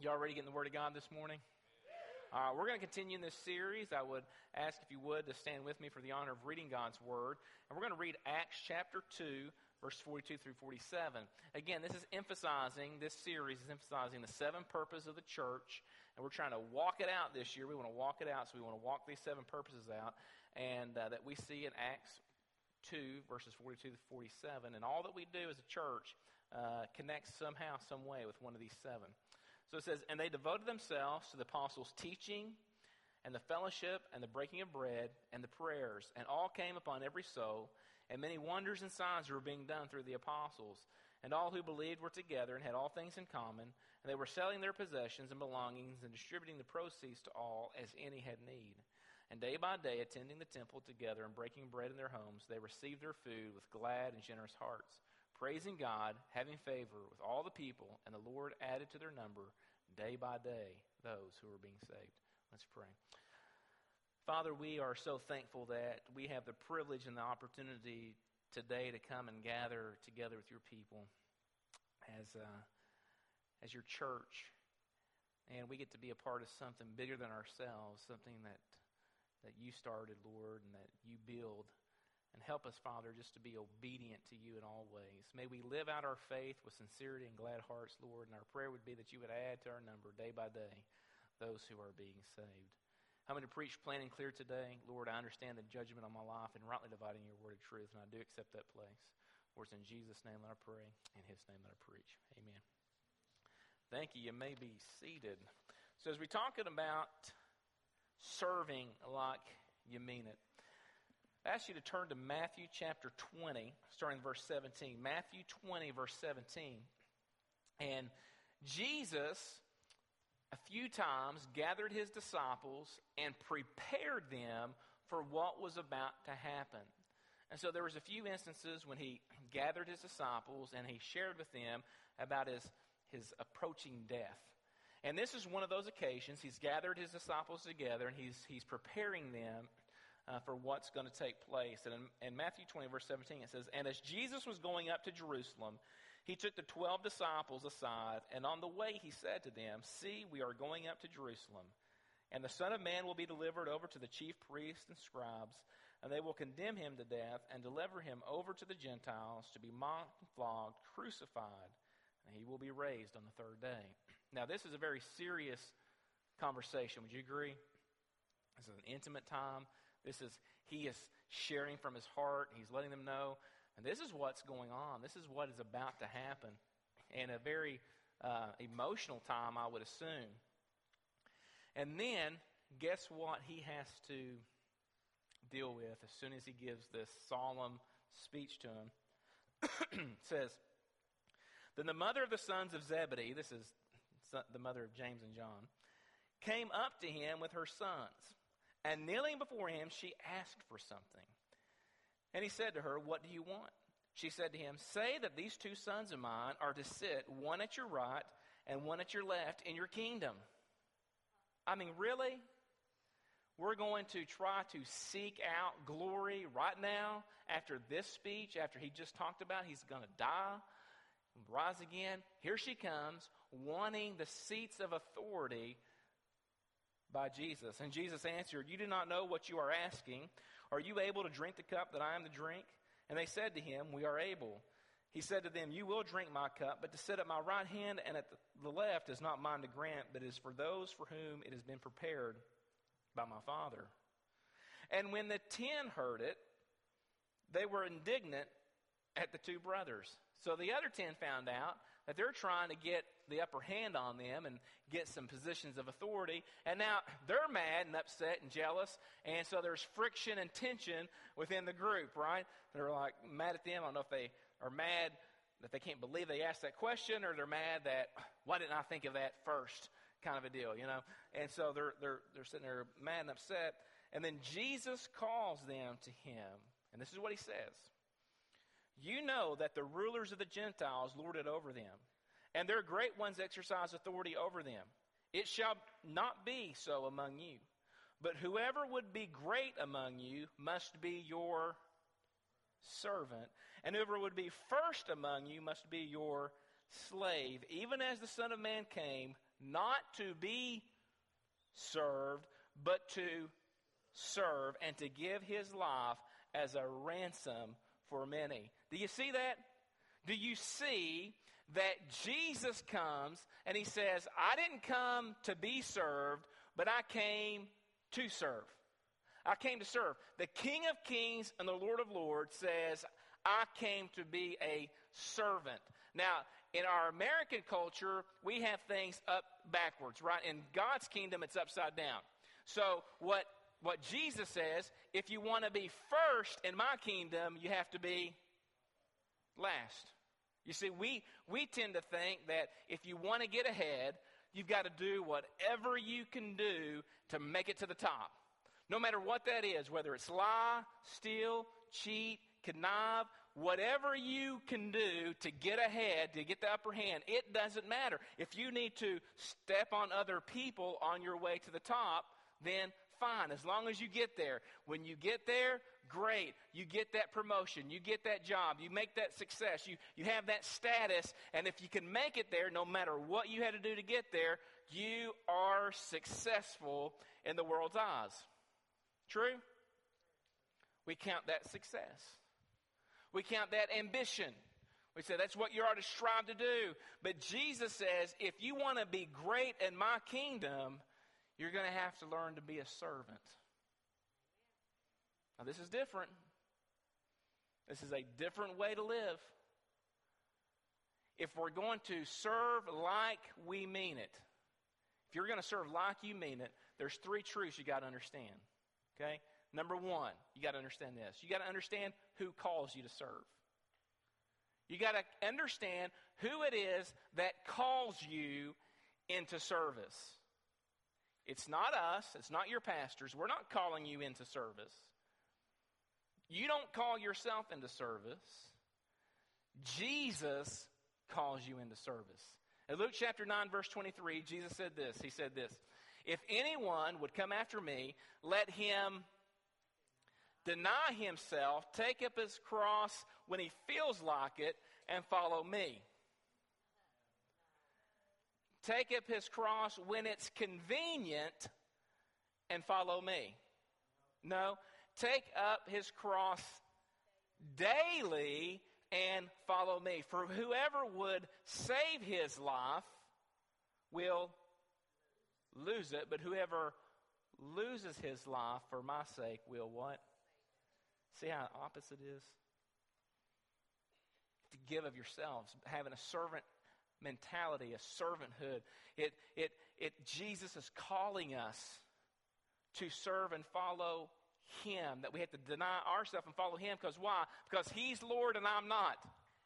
Y'all ready to get in the Word of God this morning? We're going to continue in this series. I would ask if you would to stand with me for the honor of reading God's Word. And we're going to read Acts chapter 2, verse 42 through 47. Again, this series is emphasizing the seven purposes of the church. And we're trying to walk it out this year. We want to walk it out, so we want to walk these seven purposes out. And that we see in Acts 2, verses 42 to 47. And all that we do as a church connects somehow, some way with one of these seven. So it says, and they devoted themselves to the apostles' teaching and the fellowship and the breaking of bread and the prayers. And all came upon every soul, and many wonders and signs were being done through the apostles. And all who believed were together and had all things in common. And they were selling their possessions and belongings and distributing the proceeds to all as any had need. And day by day, attending the temple together and breaking bread in their homes, they received their food with glad and generous hearts, praising God, having favor with all the people, and the Lord added to their number day by day those who were being saved. Let's pray. Father, we are so thankful that we have the privilege and the opportunity today to come and gather together with your people as your church. And we get to be a part of something bigger than ourselves, something that you started, Lord, and that you build. And help us, Father, just to be obedient to you in all ways. May we live out our faith with sincerity and glad hearts, Lord. And our prayer would be that you would add to our number day by day those who are being saved. I'm going to preach plain and clear today. Lord, I understand the judgment on my life and rightly dividing your word of truth. And I do accept that place. Lord, it's in Jesus' name that I pray. In his name that I preach. Amen. Thank you. You may be seated. So as we're talking about serving like you mean it, I ask you to turn to Matthew chapter 20, starting in verse 17. Matthew 20, verse 17. And Jesus, a few times, gathered his disciples and prepared them for what was about to happen. And so there was a few instances when he gathered his disciples and he shared with them about his approaching death. And this is one of those occasions. He's gathered his disciples together and he's preparing them for what's going to take place. And in Matthew 20, verse 17, it says, and as Jesus was going up to Jerusalem, he took the 12 disciples aside, and on the way he said to them, see, we are going up to Jerusalem, and the Son of Man will be delivered over to the chief priests and scribes, and they will condemn him to death and deliver him over to the Gentiles to be mocked and flogged, crucified, and he will be raised on the third day. Now, this is a very serious conversation. Would you agree? This is an intimate time. He is sharing from his heart. He's letting them know. And this is what's going on. This is what is about to happen. And a very emotional time, I would assume. And then, guess what he has to deal with as soon as he gives this solemn speech to him? It says, then the mother of the sons of Zebedee, this is the mother of James and John, came up to him with her sons. And kneeling before him, she asked for something. And he said to her, what do you want? She said to him, say that these two sons of mine are to sit, one at your right and one at your left in your kingdom. I mean, really? We're going to try to seek out glory right now after this speech, after he just talked about he's going to die, rise again. Here she comes, wanting the seats of authority by Jesus. And Jesus answered, you do not know what you are asking. Are you able to drink the cup that I am to drink? And they said to him, we are able. He said to them, you will drink my cup, but to sit at my right hand and at the left is not mine to grant, but is for those for whom it has been prepared by my Father. And when the 10 heard it, they were indignant at the two brothers. So the other 10 found out that they're trying to get the upper hand on them and get some positions of authority. And now they're mad and upset and jealous. And so there's friction and tension within the group, right? They're like mad at them. I don't know if they are mad that they can't believe they asked that question, or they're mad that, why didn't I think of that first, kind of a deal, you know? And so they're sitting there mad and upset. And then Jesus calls them to him. And this is what he says. You know that the rulers of the Gentiles lord it over them, and their great ones exercise authority over them. It shall not be so among you, but whoever would be great among you must be your servant, and whoever would be first among you must be your slave, even as the Son of Man came not to be served, but to serve and to give his life as a ransom for many. Do you see that? Do you see that Jesus comes and he says, I didn't come to be served, but I came to serve. I came to serve. The King of Kings and the Lord of Lords says, I came to be a servant. Now, in our American culture, we have things up backwards, right? In God's kingdom, it's upside down. So what Jesus says, if you want to be first in my kingdom, you have to be last. You see, we tend to think that if you want to get ahead, you've got to do whatever you can do to make it to the top. No matter what that is, whether it's lie, steal, cheat, connive, whatever you can do to get ahead, to get the upper hand, it doesn't matter. If you need to step on other people on your way to the top, then fine, as long as you get there. When you get there, great. You get that promotion. You get that job. You make that success. You have that status. And if you can make it there, no matter what you had to do to get there, you are successful in the world's eyes. True? We count that success. We count that ambition. We say that's what you are to strive to do. But Jesus says, if you want to be great in my kingdom, you're going to have to learn to be a servant. Now, this is different. This is a different way to live. If we're going to serve like we mean it, if you're going to serve like you mean it, there's three truths you got to understand. Okay? Number one, you got to understand this. You got to understand who calls you to serve. You got to understand who it is that calls you into service. It's not us. It's not your pastors. We're not calling you into service. You don't call yourself into service. Jesus calls you into service. In Luke chapter 9, verse 23, Jesus said this. He said this, if anyone would come after me, let him deny himself, take up his cross when he feels like it, and follow me. Take up his cross when it's convenient and follow me. No, take up his cross daily and follow me. For whoever would save his life will lose it, but whoever loses his life for my sake will what? See how opposite it is? To give of yourselves, having a servant mentality, a servanthood. Jesus is calling us to serve and follow him, that we have to deny ourselves and follow him. Because why? Because he's Lord and I'm not.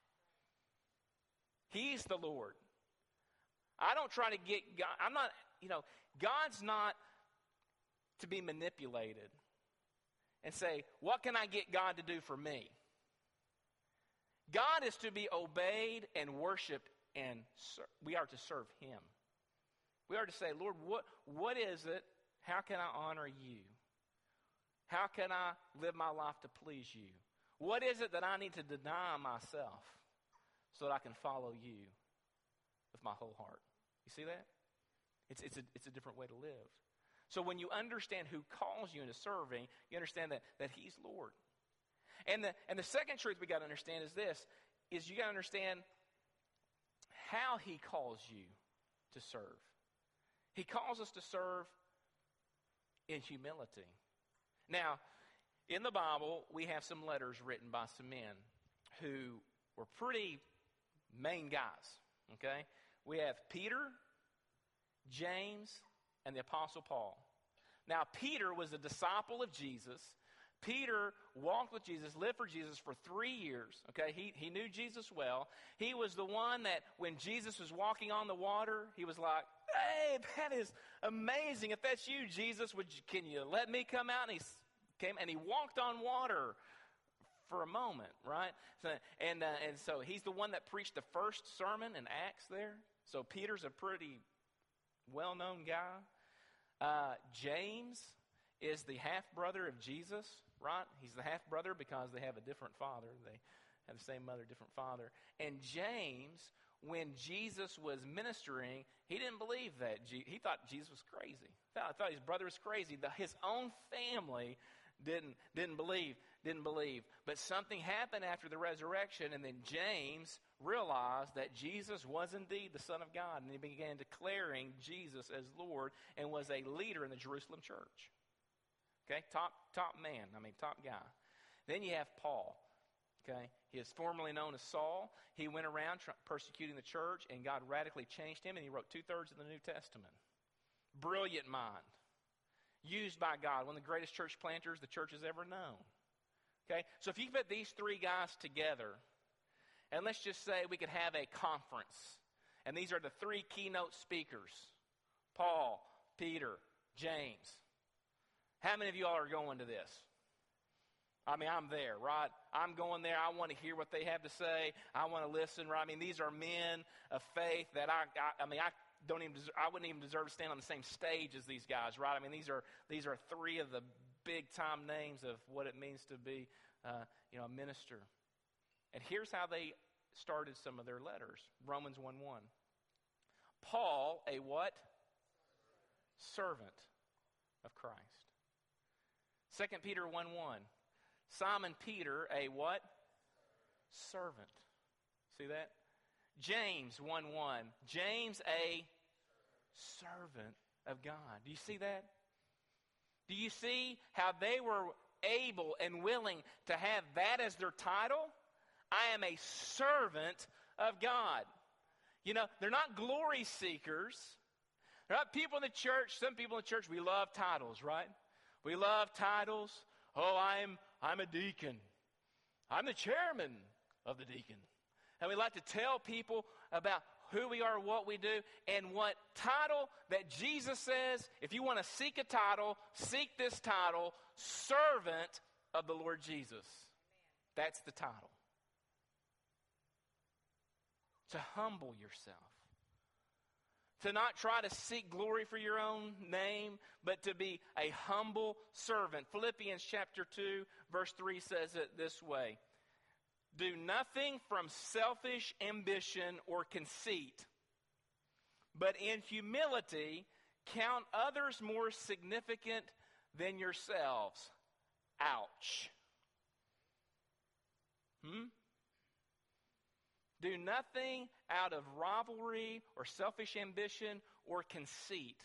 He's the Lord. I don't try to get God. I'm not, God's not to be manipulated and say, what can I get God to do for me? God is to be obeyed and worshiped, and we are to serve him. We are to say, Lord, what is it? How can I honor you? How can I live my life to please you? What is it that I need to deny myself so that I can follow you with my whole heart? You see that? It's a different way to live. So when you understand who calls you into serving, you understand that he's Lord. And the second truth we got to understand is this, is you got to understand how he calls you to serve. He calls us to serve in humility. Now, in the Bible, we have some letters written by some men who were pretty main guys, okay? We have Peter, James, and the Apostle Paul. Now, Peter was a disciple of Jesus. Peter walked with Jesus, lived for Jesus for 3 years, okay? He knew Jesus well. He was the one that when Jesus was walking on the water, he was like, hey, that is amazing. If that's you, Jesus, can you let me come out? And he came and he walked on water for a moment, right? So he's the one that preached the first sermon in Acts there. So Peter's a pretty well-known guy. James is the half-brother of Jesus, right? He's the half-brother because they have a different father. They have the same mother, different father. And James when Jesus was ministering, he didn't believe that. He thought Jesus was crazy. I thought his brother was crazy. His own family didn't believe. But something happened after the resurrection, and then James realized that Jesus was indeed the Son of God, and he began declaring Jesus as Lord and was a leader in the Jerusalem church. Okay, top guy. Then you have Paul. Okay, he is formerly known as Saul. He went around persecuting the church, and God radically changed him, and he wrote 2/3 of the New Testament. Brilliant mind. Used by God, one of the greatest church planters the church has ever known. Okay, so if you put these three guys together, and let's just say we could have a conference, and these are the three keynote speakers, Paul, Peter, James. How many of you all are going to this? I mean, I'm there, right? I'm going there. I want to hear what they have to say. I want to listen, right? I mean, these are men of faith that I wouldn't even deserve to stand on the same stage as these guys, right? I mean, these are three of the big-time names of what it means to be, a minister. And here's how they started some of their letters. Romans 1:1. Paul, a what? Servant of Christ. 2 Peter 1:1. Simon Peter, a what? Servant. See that? James 1:1. James, a servant of God. Do you see that? Do you see how they were able and willing to have that as their title? I am a servant of God. You know, they're not glory seekers. They're not people in the church. Some people in the church, we love titles, right? We love titles. Oh, I'm a deacon. I'm the chairman of the deacon. And we like to tell people about who we are, what we do, and what title that Jesus says, if you want to seek a title, seek this title, servant of the Lord Jesus. That's the title. To humble yourself. To not try to seek glory for your own name, but to be a humble servant. Philippians chapter 2, verse 3 says it this way. Do nothing from selfish ambition or conceit, but in humility count others more significant than yourselves. Ouch. Do nothing out of rivalry or selfish ambition or conceit.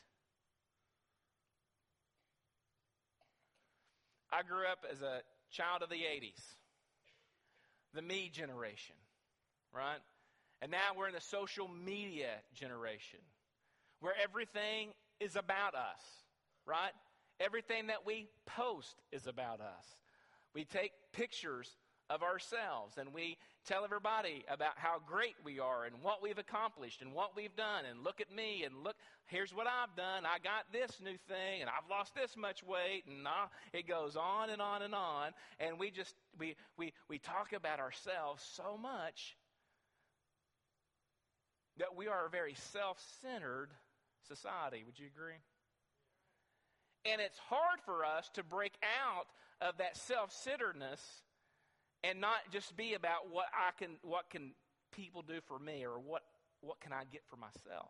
I grew up as a child of the 80s. The me generation, right? And now we're in the social media generation where everything is about us, right? Everything that we post is about us. We take pictures of ourselves and we tell everybody about how great we are and what we've accomplished and what we've done, and look at me and look, here's what I've done. I got this new thing and I've lost this much weight, and it goes on and on and on. And we talk about ourselves so much that we are a very self-centered society. Would you agree? And it's hard for us to break out of that self-centeredness and not just be about what can people do for me, or what can I get for myself.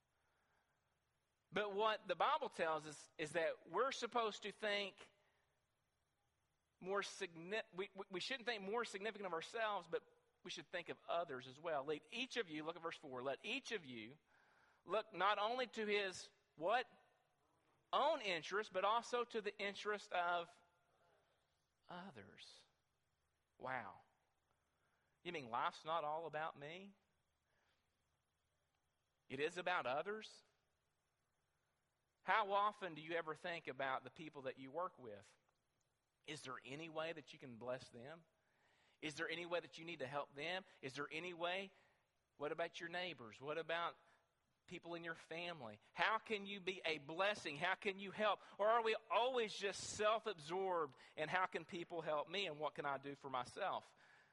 But what the Bible tells us is that we're supposed to think more we shouldn't think more significant of ourselves, but we should think of others as well. Let each of you, look at verse 4, let each of you look not only to his what? Own interest, but also to the interest of others. Wow. You mean life's not all about me? It is about others? How often do you ever think about the people that you work with? Is there any way that you can bless them? Is there any way that you need to help them? Is there any way? What about your neighbors? What about people in your family? How can you be a blessing? How can you help? Or are we always just self-absorbed and how can people help me and what can I do for myself?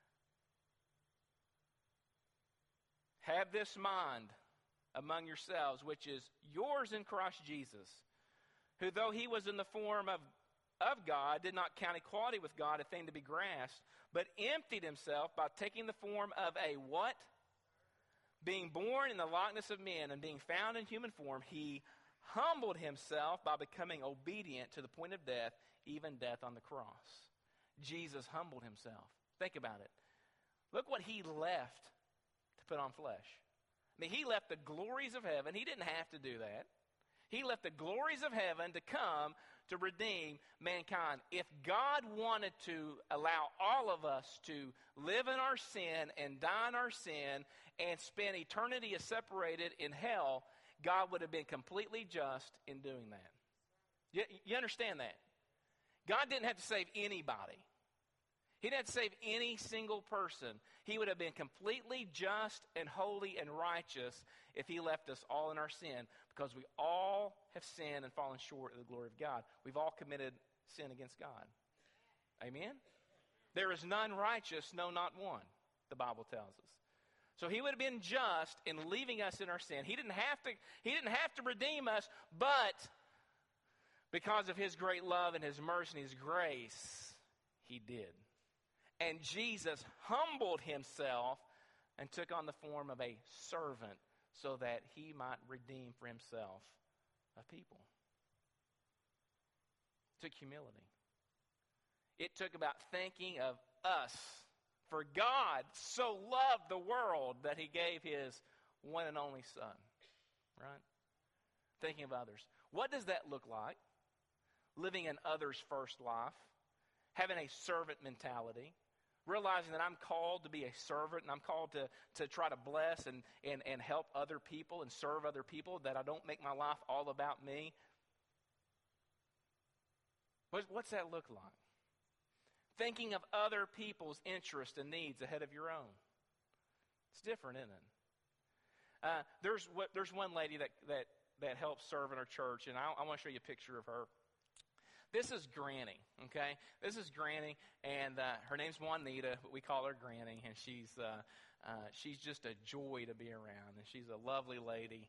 Have this mind among yourselves, which is yours in Christ Jesus, who though he was in the form of God, did not count equality with God a thing to be grasped, but emptied himself by taking the form of a what? being born in the likeness of men and being found in human form, he humbled himself by becoming obedient to the point of death, even death on the cross. Jesus humbled himself. Think about it. Look what he left to put on flesh. I mean, he left the glories of heaven. He didn't have to do that. He left the glories of heaven to come to redeem mankind. If God wanted to allow all of us to live in our sin and die in our sin and spend eternity as separated in hell, God would have been completely just in doing that. You understand that? God didn't have to save anybody. He didn't have to save any single person. He would have been completely just and holy and righteous if he left us all in our sin, because we all have sinned and fallen short of the glory of God. We've all committed sin against God. Amen? There is none righteous, no, not one, the Bible tells us. So he would have been just in leaving us in our sin. He didn't have to redeem us, but because of his great love and his mercy and his grace, he did. And Jesus humbled himself and took on the form of a servant so that he might redeem for himself a people. It took humility. It took about thinking of us. For God so loved the world that he gave his one and only Son. Right? Thinking of others. What does that look like? Living an others first life. Having a servant mentality. Realizing that I'm called to be a servant and I'm called to try to bless and help other people and serve other people. That I don't make my life all about me. What's that look like? Thinking of other people's interests and needs ahead of your own. It's different, isn't it? There's one lady that helps serve in our church, and I want to show you a picture of her. This is Granny, okay? This is Granny, and her name's Juanita, but we call her Granny, and she's just a joy to be around, and she's a lovely lady.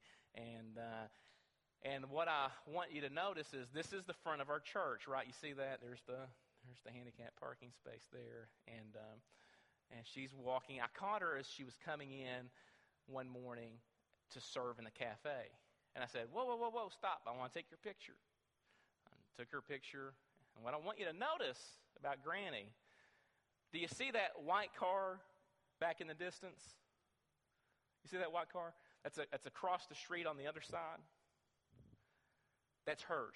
And what I want you to notice is this is the front of our church, right? You see that? There's the handicap parking space there, and she's walking. I caught her as she was coming in one morning to serve in the cafe, and I said, "Whoa, stop! I want to take your picture." I took her picture, and what I want you to notice about Granny, do you see that white car back in the distance? You see that white car? That's across the street on the other side. That's hers.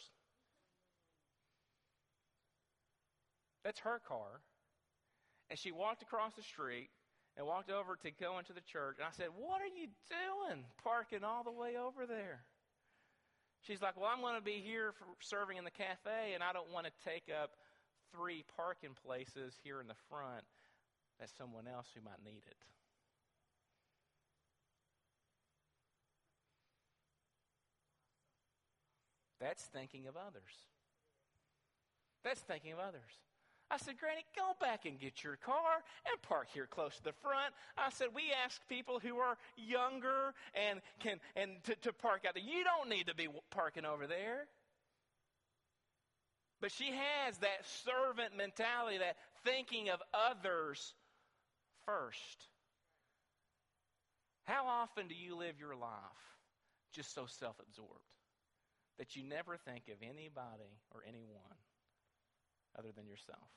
That's her car. And she walked across the street and walked over to go into the church. And I said, "What are you doing parking all the way over there?" She's like, "Well, I'm going to be here for serving in the cafe, and I don't want to take up 3 parking places here in the front. That's someone else who might need it." That's thinking of others. That's thinking of others. I said, "Granny, go back and get your car and park here close to the front." I said, "We ask people who are younger and to park out there. You don't need to be parking over there." But she has that servant mentality, that thinking of others first. How often do you live your life just so self-absorbed that you never think of anybody or anyone other than yourself?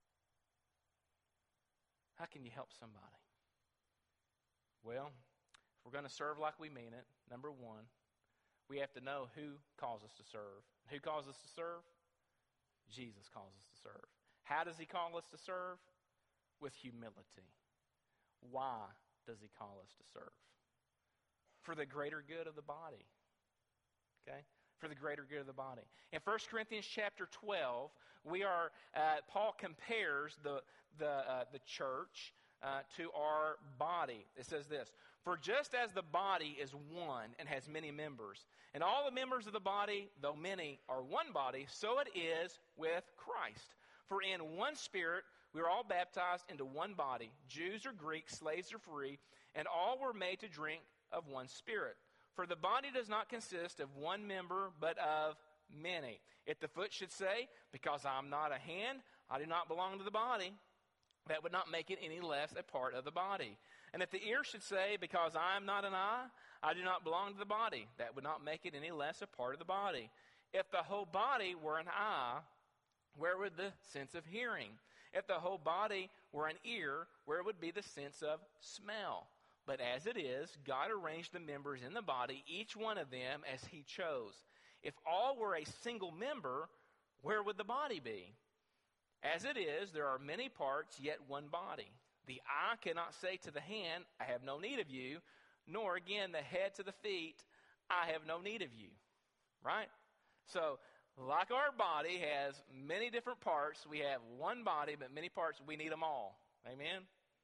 How can you help somebody? Well, if we're going to serve like we mean it, number one, we have to know who calls us to serve. Who calls us to serve? Jesus calls us to serve. How does he call us to serve? With humility. Why does he call us to serve? For the greater good of the body. Okay? For the greater good of the body. In 1 Corinthians chapter 12, Paul compares the church to our body. It says this: "For just as the body is one and has many members, and all the members of the body, though many, are one body, so it is with Christ. For in one Spirit we are all baptized into one body, Jews or Greeks, slaves or free, and all were made to drink of one Spirit. For the body does not consist of one member, but of many. If the foot should say, 'Because I am not a hand, I do not belong to the body,' that would not make it any less a part of the body. And if the ear should say, because I am not an eye, I do not belong to the body, that would not make it any less a part of the body. If the whole body were an eye, where would the sense of hearing? If the whole body were an ear, where would be the sense of smell? But as it is, God arranged the members in the body, each one of them as he chose. If all were a single member, where would the body be? As it is, there are many parts, yet one body. The eye cannot say to the hand, I have no need of you, nor again the head to the feet, I have no need of you. Right? So, like our body has many different parts, we have one body, but many parts, we need them all. Amen?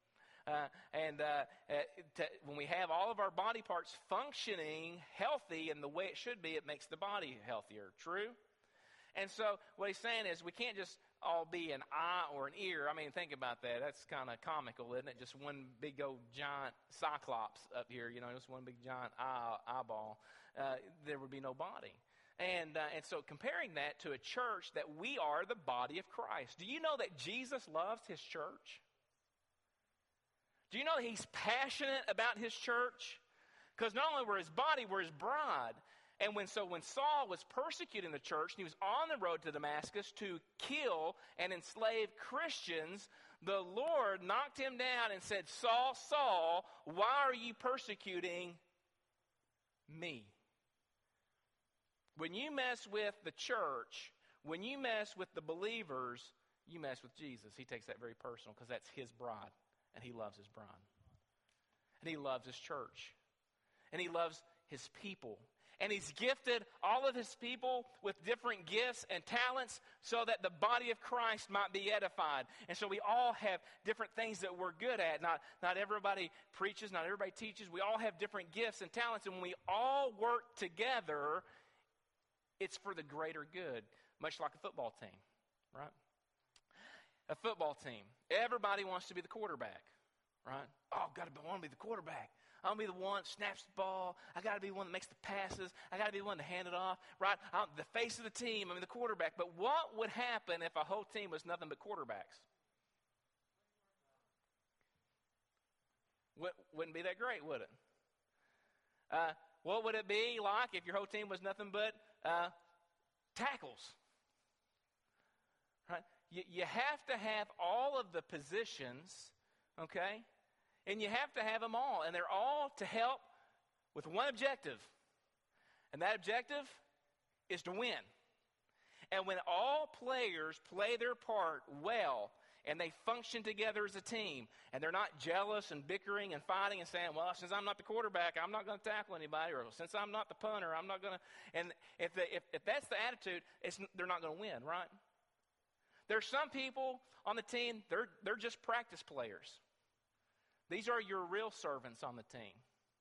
When we have all of our body parts functioning healthy in the way it should be, it makes the body healthier. True? And so what he's saying is we can't just all be an eye or an ear. I mean, think about that. That's kind of comical, isn't it? Just one big old giant cyclops up here, just one big giant eyeball. There would be no body. And so comparing that to a church, that we are the body of Christ. Do you know that Jesus loves his church? Do you know that he's passionate about his church? Because not only we're his body, we're his bride. And when Saul was persecuting the church, and he was on the road to Damascus to kill and enslave Christians, the Lord knocked him down and said, Saul, Saul, why are you persecuting me? When you mess with the church, when you mess with the believers, you mess with Jesus. He takes that very personal because that's his bride, and he loves his bride. And he loves his church. And he loves his people. And he's gifted all of his people with different gifts and talents so that the body of Christ might be edified. And so we all have different things that we're good at. Not everybody preaches, not everybody teaches. We all have different gifts and talents. And when we all work together, it's for the greater good, much like a football team, right? A football team. Everybody wants to be the quarterback, right? Oh, I want to be the quarterback. I want to be the one that snaps the ball. I got to be the one that makes the passes. I got to be the one to hand it off, right? I'm the face of the team. I'm the quarterback. But what would happen if a whole team was nothing but quarterbacks? Wouldn't be that great, would it? What would it be like if your whole team was nothing but tackles? Right? You have to have all of the positions, okay? And you have to have them all. And they're all to help with one objective. And that objective is to win. And when all players play their part well, and they function together as a team, and they're not jealous and bickering and fighting and saying, well, since I'm not the quarterback, I'm not going to tackle anybody, or since I'm not the punter, I'm not going to. And if that's the attitude, they're not going to win, right? There's some people on the team, they're just practice players. These are your real servants on the team.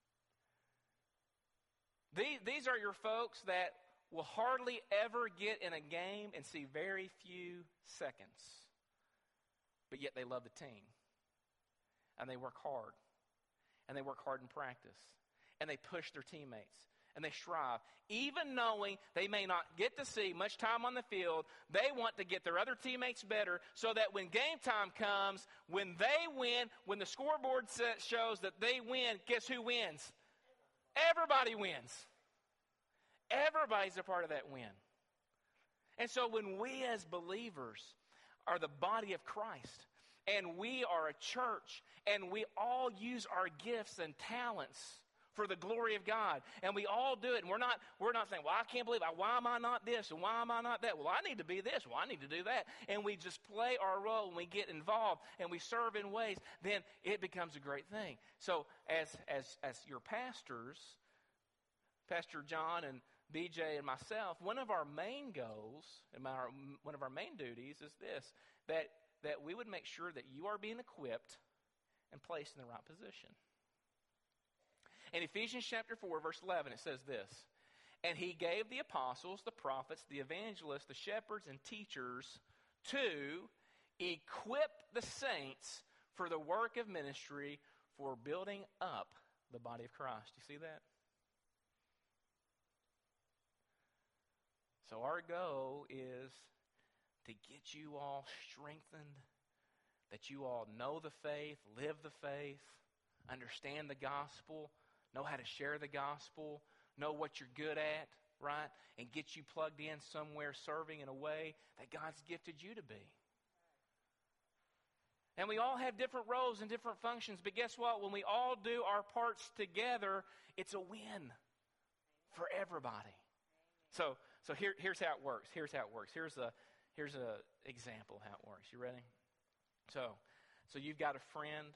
These are your folks that will hardly ever get in a game and see very few seconds. But yet they love the team. And they work hard. And they work hard in practice. And they push their teammates. And they strive. Even knowing they may not get to see much time on the field, they want to get their other teammates better so that when game time comes, when they win, when the scoreboard shows that they win, guess who wins? Everybody wins. Everybody's a part of that win. And so when we as believers are the body of Christ, and we are a church, and we all use our gifts and talents for the glory of God, and we all do it, and we're not saying, well, I can't believe it. Why am I not this, and why am I not that? Well, I need to be this. Well, I need to do that. And we just play our role, and we get involved, and we serve in ways, then it becomes a great thing. So as your pastors, Pastor John and BJ and myself, one of our main goals and one of our main duties is this, that we would make sure that you are being equipped and placed in the right position. In Ephesians chapter 4, verse 11, it says this, and he gave the apostles, the prophets, the evangelists, the shepherds, and teachers to equip the saints for the work of ministry, for building up the body of Christ. You see that? So our goal is to get you all strengthened, that you all know the faith, live the faith, understand the gospel, know how to share the gospel, know what you're good at, right? And get you plugged in somewhere serving in a way that God's gifted you to be. And we all have different roles and different functions, but guess what? When we all do our parts together, it's a win for everybody. So here's how it works. Here's a example of how it works. You ready? So you've got a friend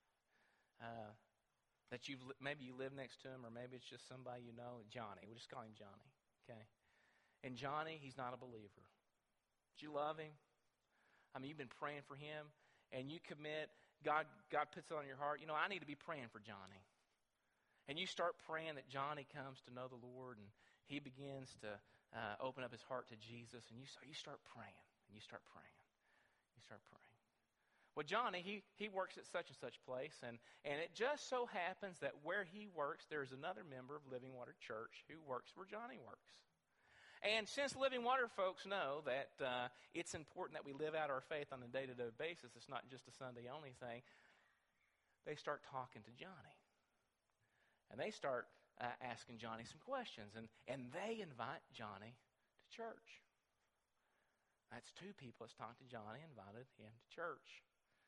that maybe you live next to him, or maybe it's just somebody you know, Johnny. We'll just call him Johnny, okay? And Johnny, he's not a believer. But you love him. I mean, you've been praying for him. And you commit, God puts it on your heart, I need to be praying for Johnny. And you start praying that Johnny comes to know the Lord, and he begins to open up his heart to Jesus, and you start praying, and you start praying. You start praying. Well, Johnny, he works at such and such place, and it just so happens that where he works, there's another member of Living Water Church who works where Johnny works. And since Living Water folks know that it's important that we live out our faith on a day-to-day basis, it's not just a Sunday-only thing, they start talking to Johnny. And they start asking Johnny some questions, and they invite Johnny to church. That's two people that's talked to Johnny and invited him to church.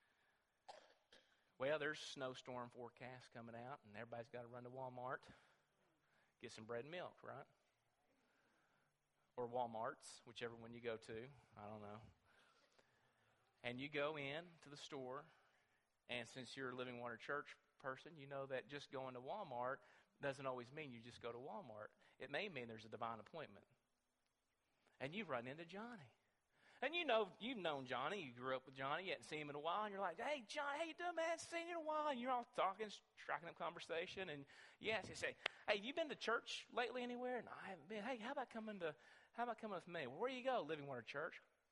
Well, there's snowstorm forecast coming out, and everybody's got to run to Walmart, get some bread and milk, right? Or Walmart's, whichever one you go to, I don't know. And you go in to the store, and since you're a Living Water Church person, you know that just going to Walmart doesn't always mean you just go to Walmart. It may mean there's a divine appointment. And you run into Johnny. And you've known Johnny, you grew up with Johnny, you hadn't seen him in a while, and you're like, hey, John, how you doing, man? Seen you in a while. And you're all talking, striking up conversation, and yes, you say, hey, you been to church lately anywhere? No, I haven't been. Hey, how about coming with me? Well, where do you go, Living Water Church?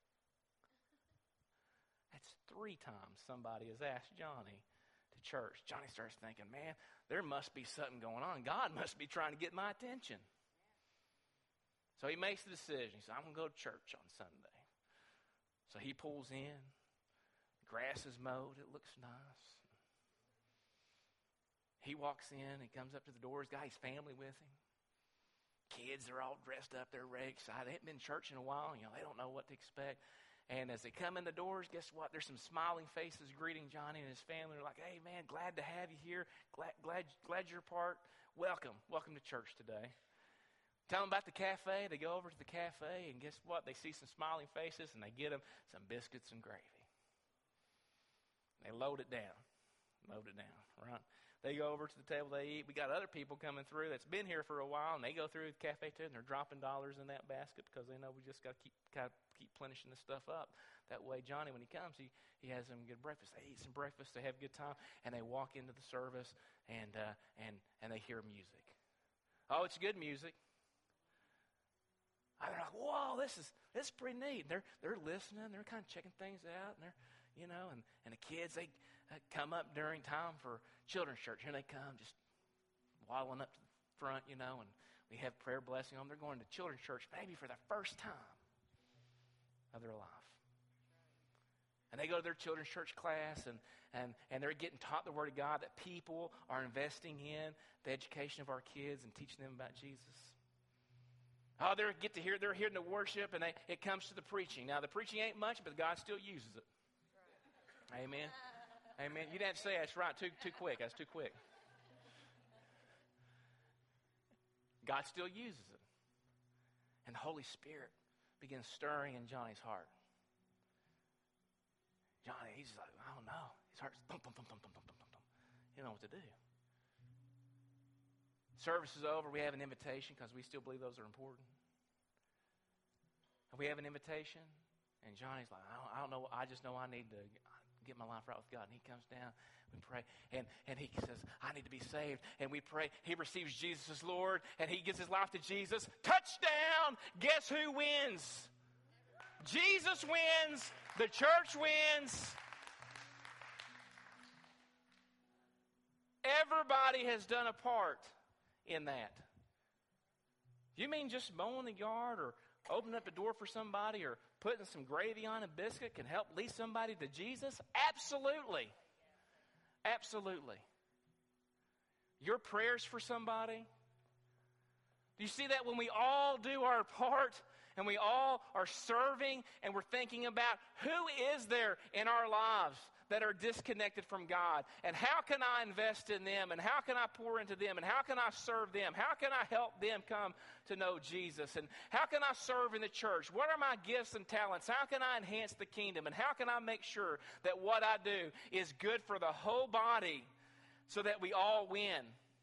That's 3 times somebody has asked Johnny to church. Johnny starts thinking, man, there must be something going on. God must be trying to get my attention. So he makes the decision. He says, I'm going to go to church on Sunday. So he pulls in. The grass is mowed. It looks nice. He walks in. He comes up to the door. He's got his family with him. Kids are all dressed up. They're very excited. They haven't been in church in a while. They don't know what to expect. And as they come in the doors, guess what? There's some smiling faces greeting Johnny and his family. They're like, hey, man, glad to have you here. Glad you're part. Welcome to church today. Tell them about the cafe. They go over to the cafe, and guess what? They see some smiling faces, and they get them some biscuits and gravy. They load it down, right? They go over to the table, they eat. We got other people coming through that's been here for a while, and they go through the cafe too, and they're dropping dollars in that basket because they know we just got to keep plenishing this stuff up. That way, Johnny, when he comes, he has them good breakfast. They eat some breakfast, they have a good time, and they walk into the service, and they hear music. Oh, it's good music. And they're like, whoa, this is pretty neat. They're listening. They're kind of checking things out. And they're, and the kids, they come up during time for children's church. Here they come, just waddling up to the front, and we have prayer blessing on them. They're going to children's church maybe for the first time of their life. And they go to their children's church class, and they're getting taught the Word of God, that people are investing in the education of our kids and teaching them about Jesus. Oh, they're hearing the worship, and it comes to the preaching. Now, the preaching ain't much, but God still uses it. Right. Amen. Amen. You didn't say that's right. Too quick. That's too quick. God still uses it. And the Holy Spirit begins stirring in Johnny's heart. Johnny, he's like, I don't know. His heart's thump, thump, thump, thump, thump, thump, thump, thump. He don't know what to do. Service is over. We have an invitation because we still believe those are important. And we have an invitation, and Johnny's like, I don't know. I just know I need to get my life right with God. And he comes down. We pray, and he says, I need to be saved. And we pray. He receives Jesus as Lord, and he gives his life to Jesus. Touchdown! Guess who wins? Jesus wins. The church wins. Everybody has done a part in that. You mean just mowing the yard or opening up the door for somebody or putting some gravy on a biscuit can help lead somebody to Jesus? Absolutely. Absolutely. Your prayers for somebody? Do you see that when we all do our part and we all are serving and we're thinking about who is there in our lives that are disconnected from God, and how can I invest in them, and how can I pour into them, and how can I serve them, how can I help them come to know Jesus, and how can I serve in the church? What are my gifts and talents? How can I enhance the kingdom, and how can I make sure that what I do is good for the whole body so that we all win?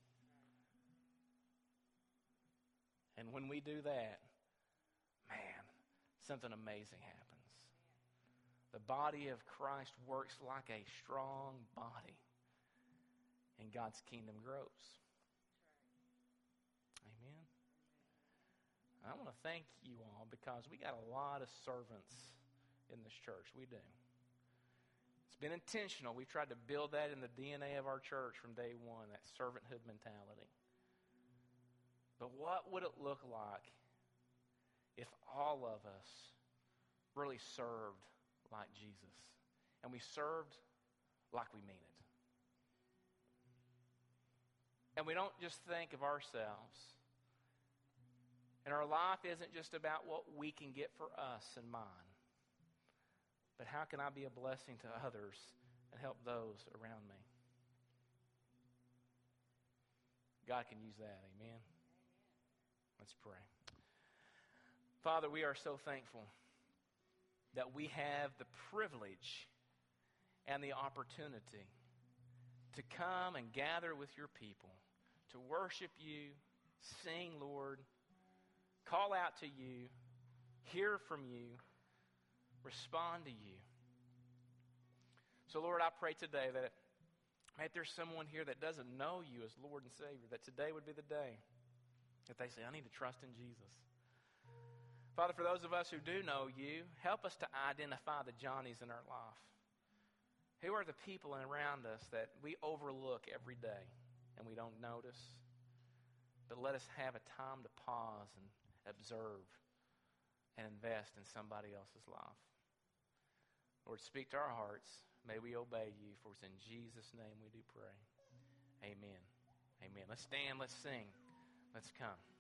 And when we do that, man, something amazing happens. The body of Christ works like a strong body, and God's kingdom grows. Amen. I want to thank you all because we got a lot of servants in this church. We do. It's been intentional. We've tried to build that in the DNA of our church from day one, that servanthood mentality. But what would it look like if all of us really served like Jesus, and we served like we mean it? And we don't just think of ourselves. And our life isn't just about what we can get for us and mine, but how can I be a blessing to others and help those around me? God can use that. Amen. Let's pray. Father, we are so thankful that we have the privilege and the opportunity to come and gather with your people, to worship you, sing, Lord, call out to you, hear from you, respond to you. So, Lord, I pray today that if there's someone here that doesn't know you as Lord and Savior, that today would be the day that they say, I need to trust in Jesus. Father, for those of us who do know you, help us to identify the Johnnies in our life. Who are the people around us that we overlook every day and we don't notice? But let us have a time to pause and observe and invest in somebody else's life. Lord, speak to our hearts. May we obey you, for it's in Jesus' name we do pray. Amen. Amen. Let's stand, let's sing, let's come.